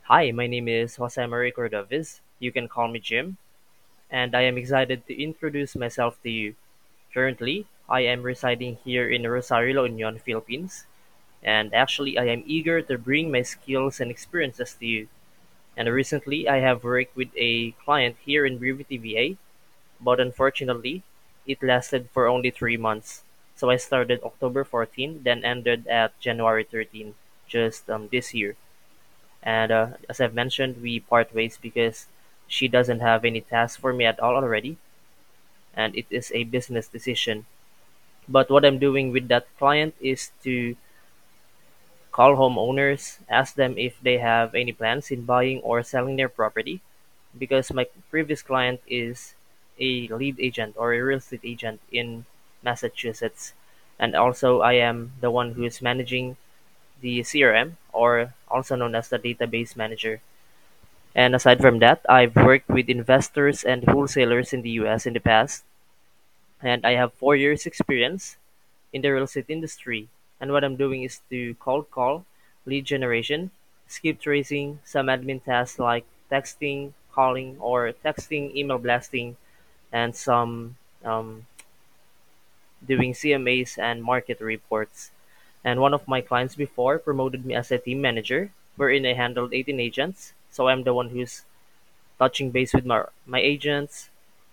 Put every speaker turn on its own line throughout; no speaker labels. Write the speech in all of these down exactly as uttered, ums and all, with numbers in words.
Hi, my name is Jose Marie Cordovis. You can call me Jim, and I am excited to introduce myself to you. Currently, I am residing here in Rosario, La Union, Philippines, and actually, I am eager to bring my skills and experiences to you. And recently, I have worked with a client here in Brevity, V A, but unfortunately, it lasted for only three months. So I started October fourteenth, then ended at January thirteenth, just um, this year. And uh, as I've mentioned, we part ways because she doesn't have any tasks for me at all already, and it is a business decision. But what I'm doing with that client is to call homeowners, ask them if they have any plans in buying or selling their property, because my previous client is a lead agent or a real estate agent in Massachusetts. And also, I am the one who is managing the C R M, or also known as the database manager. And aside from that, I've worked with investors and wholesalers in the U S in the past, and I have four years experience in the real estate industry. And what I'm doing is to cold call, lead generation, skip tracing, some admin tasks like texting, calling, or texting, email blasting, and some um, doing C M As and market reports. And one of my clients before promoted me as a team manager, wherein I handled eighteen agents. So I'm the one who's touching base with my my agents,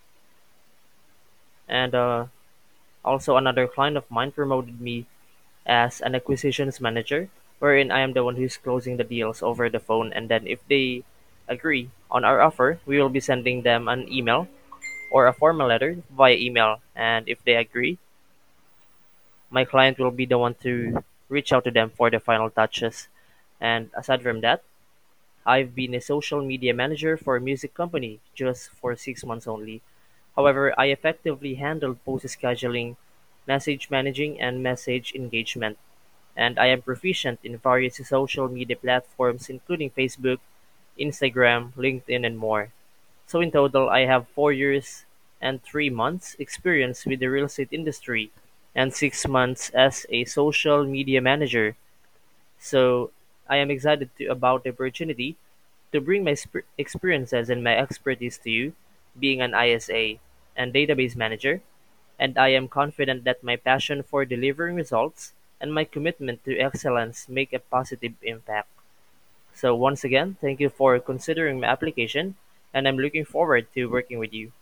and uh, also another client of mine promoted me as an acquisitions manager, wherein I am the one who's closing the deals over the phone. And then if they agree on our offer, we will be sending them an email or a formal letter via email. And if they agree, my client will be the one to reach out to them for the final touches. And aside from that, I've been a social media manager for a music company just for six months only. However, I effectively handled post scheduling, message managing, and message engagement. And I am proficient in various social media platforms including Facebook, Instagram, LinkedIn, and more. So in total, I have four years and three months experience with the real estate industry and six months as a social media manager. So I am excited to, about the opportunity to bring my sp- experiences and my expertise to you, being an I S A and database manager, and I am confident that my passion for delivering results and my commitment to excellence make a positive impact. So once again, thank you for considering my application, and I'm looking forward to working with you.